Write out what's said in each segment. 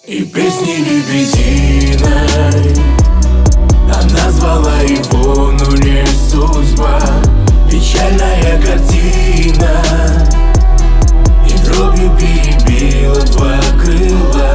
И песни лебединой она звала его, но не судьба. Печальная картина и дробью перебила два крыла.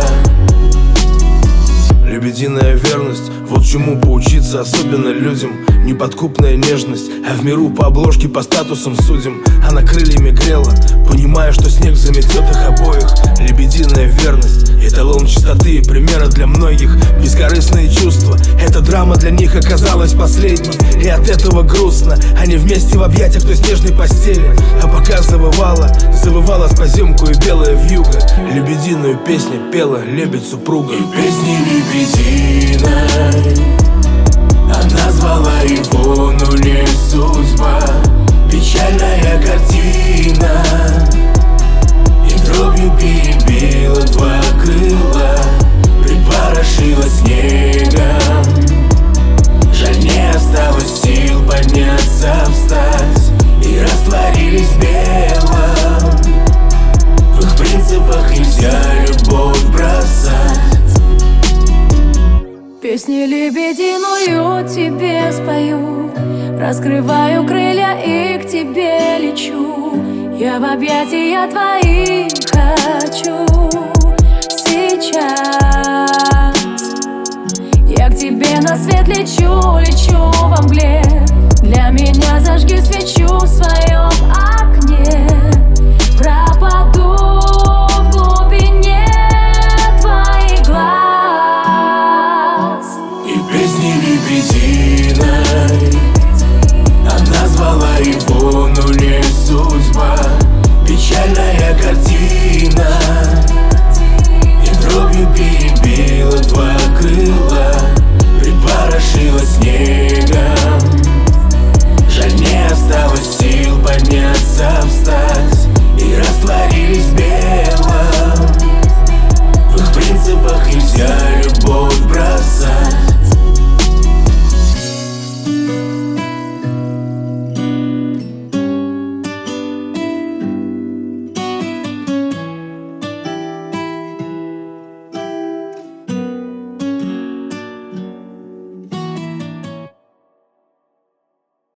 Лебединая верность, вот чему поучиться особенно людям. Неподкупная нежность, а в миру по обложке, по статусам судим. Она крыльями грела, понимая, что снег заметет их обоих. Лебединая верность, эталон чистоты и примера для многих. Бескорыстные чувства, эта драма для них оказалась последней. И от этого грустно, они вместе в объятиях той снежной постели. А пока завывала с поземку и белая вьюга, лебединую песню пела лебедь супруга. И песни лебединой она звала его, но не судьба. Печальная картина и дробью перебила два крыла. Припорошила снегом, жаль, не осталось сил подняться, встать. И растворились в белом, в их принципах нельзя любовь бросать. Песни лебединую тебе спою, раскрываю крылья и к тебе лечу. Я в объятия твои хочу сейчас. Я к тебе на свет лечу, лечу во мгле. Для меня зажги свечу в своем окне. Пропаду в глубине твоих глаз. И песни лебединой она звала его, но не судьба. Печальная картина и дробью перебила два крыла. Припорошила снегом, жаль, не осталось сил подняться, встать.